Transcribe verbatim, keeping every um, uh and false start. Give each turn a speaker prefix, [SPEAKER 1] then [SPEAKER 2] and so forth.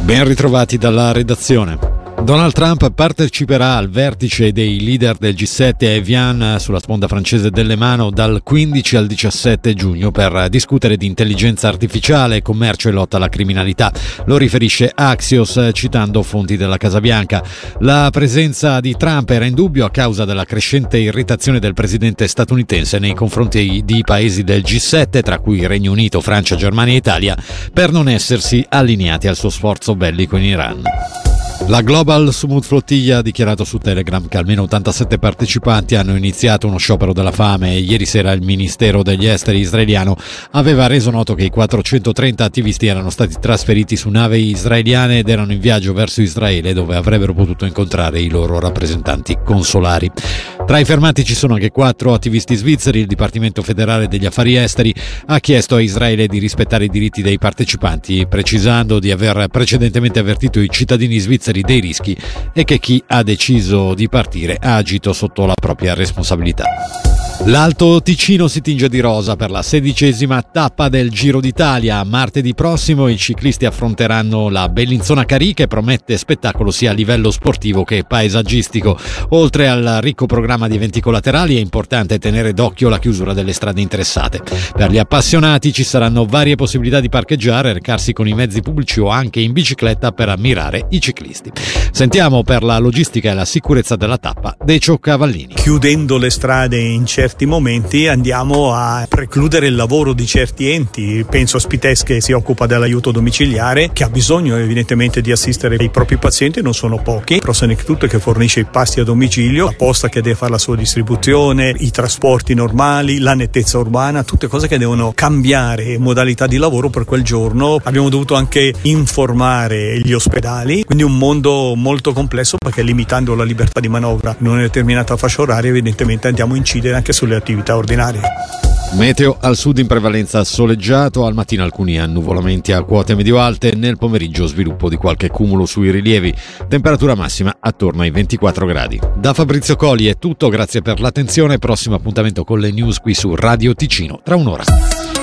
[SPEAKER 1] Ben ritrovati dalla redazione. Donald Trump parteciperà al vertice dei leader del G sette a Evian sulla sponda francese delle Mano dal quindici al diciassette giugno per discutere di intelligenza artificiale, commercio e lotta alla criminalità. Lo riferisce Axios citando fonti della Casa Bianca. La presenza di Trump era in dubbio a causa della crescente irritazione del presidente statunitense nei confronti di paesi del G sette, tra cui Regno Unito, Francia, Germania e Italia, per non essersi allineati al suo sforzo bellico in Iran. La Global Smooth Flotilla ha dichiarato su Telegram che almeno ottantasette partecipanti hanno iniziato uno sciopero della fame e ieri sera il Ministero degli Esteri israeliano aveva reso noto che i quattrocentotrenta attivisti erano stati trasferiti su navi israeliane ed erano in viaggio verso Israele, dove avrebbero potuto incontrare i loro rappresentanti consolari. Tra i fermati ci sono anche quattro attivisti svizzeri. Il Dipartimento federale degli affari esteri ha chiesto a Israele di rispettare i diritti dei partecipanti, precisando di aver precedentemente avvertito i cittadini svizzeri dei rischi e che chi ha deciso di partire ha agito sotto la propria responsabilità. L'Alto Ticino si tinge di rosa per la sedicesima tappa del Giro d'Italia. Martedì prossimo i ciclisti affronteranno la Bellinzona Carì, che promette spettacolo sia a livello sportivo che paesaggistico. Oltre al ricco programma di eventi collaterali è importante tenere d'occhio la chiusura delle strade interessate. Per gli appassionati ci saranno varie possibilità di parcheggiare, recarsi con i mezzi pubblici o anche in bicicletta per ammirare i ciclisti. Sentiamo per la logistica e la sicurezza della tappa Decio Cavallini.
[SPEAKER 2] Chiudendo le strade in certi momenti andiamo a precludere il lavoro di certi enti. Penso a Spites, che si occupa dell'aiuto domiciliare, che ha bisogno evidentemente di assistere i propri pazienti, non sono pochi. Prosanectut, che fornisce i pasti a domicilio, la posta che deve fare la sua distribuzione, i trasporti normali, la nettezza urbana, tutte cose che devono cambiare modalità di lavoro per quel giorno. Abbiamo dovuto anche informare gli ospedali, quindi un mondo molto complesso, perché limitando la libertà di manovra in una determinata fascia oraria evidentemente andiamo a incidere anche sulle attività ordinarie.
[SPEAKER 1] Meteo: al sud in prevalenza soleggiato, al mattino alcuni annuvolamenti a quote medio-alte, nel pomeriggio sviluppo di qualche cumulo sui rilievi, temperatura massima attorno ai ventiquattro gradi. Da Fabrizio Coli è tutto, grazie per l'attenzione, prossimo appuntamento con le news qui su Radio Ticino tra un'ora.